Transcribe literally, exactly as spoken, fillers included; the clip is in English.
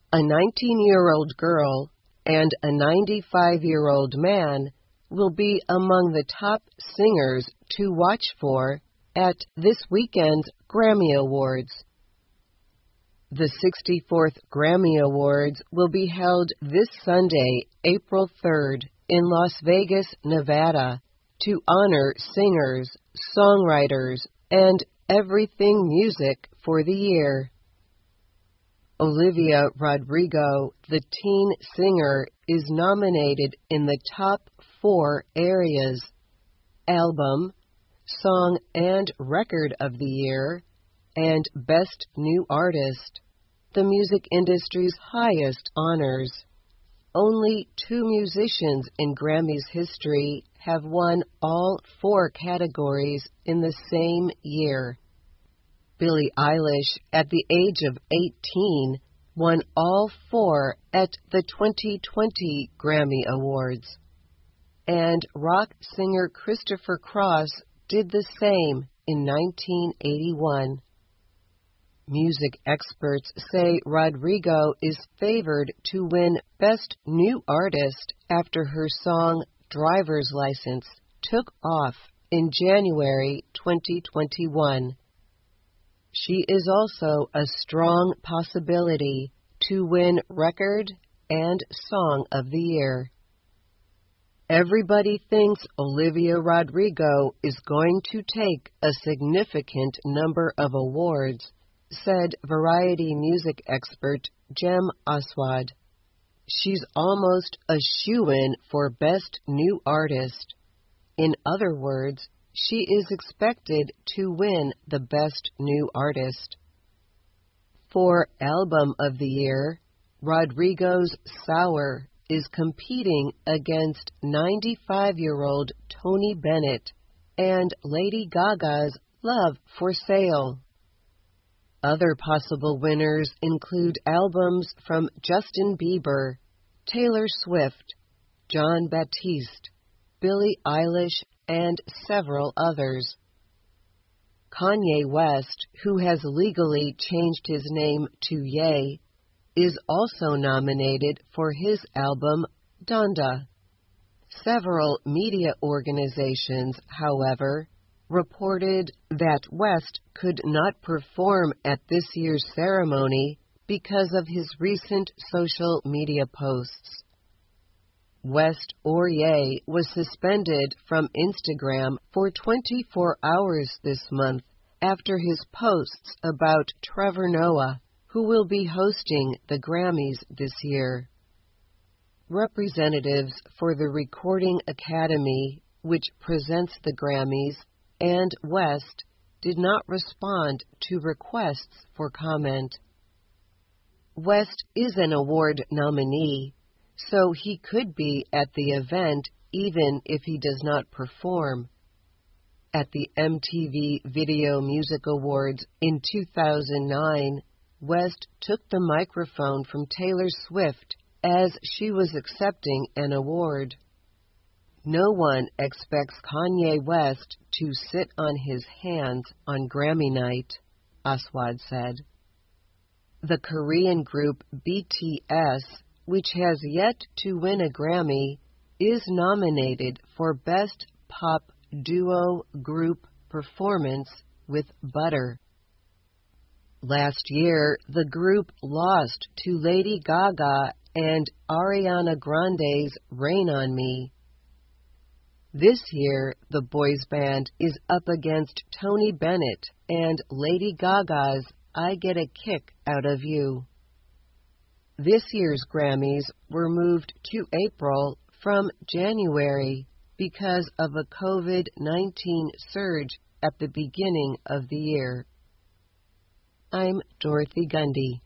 A nineteen-year-old girl and a ninety-five-year-old man will be among the top singers to watch for at this weekend's Grammy Awards. The sixty-fourth Grammy Awards will be held this Sunday, April third, in Las Vegas, Nevada, to honor singers, songwriters, and everything music for the year. Olivia Rodrigo, the teen singer, is nominated in the top four areas: Album, Song and Record of the Year, and Best New Artist, the music industry's highest honors. Only two musicians in Grammy's history have won all four categories in the same year. Billie Eilish, at the age of eighteen, won all four at the twenty twenty Grammy Awards. And rock singer Christopher Cross did the same in nineteen eighty-one. Music experts say Rodrigo is favored to win Best New Artist after her song Driver's License took off in January twenty twenty-one. She is also a strong possibility to win Record and Song of the Year. Everybody thinks Olivia Rodrigo is going to take a significant number of awards, said Variety music expert Jem Aswad. She's almost a shoo-in for Best New Artist. In other words, she is expected to win the Best New Artist. For Album of the Year, Rodrigo's Sour is competing against ninety-five-year-old Tony Bennett and Lady Gaga's Love for Sale. Other possible winners include albums from Justin Bieber, Taylor Swift, Jon Batiste, Billie Eilish, and several others. Kanye West, who has legally changed his name to Ye, is also nominated for his album Donda. Several media organizations, however, reported that West could not perform at this year's ceremony because of his recent social media posts. West or Ye was suspended from Instagram for twenty-four hours this month after his posts about Trevor Noah, who will be hosting the Grammys this year. Representatives for the Recording Academy, which presents the Grammys, and West did not respond to requests for comment. West is an award nominee, so he could be at the event even if he does not perform. At the M T V Video Music Awards in two thousand nine, West took the microphone from Taylor Swift as she was accepting an award. No one expects Kanye West to sit on his hands on Grammy night, Aswad said. The Korean group B T S, which has yet to win a Grammy, is nominated for Best Pop Duo Group Performance with Butter. Last year, the group lost to Lady Gaga and Ariana Grande's Rain on Me. This year, the boys band is up against Tony Bennett and Lady Gaga's I Get a Kick Out of You. This year's Grammys were moved to April from January because of a COVID nineteen surge at the beginning of the year. I'm Dorothy Gundy.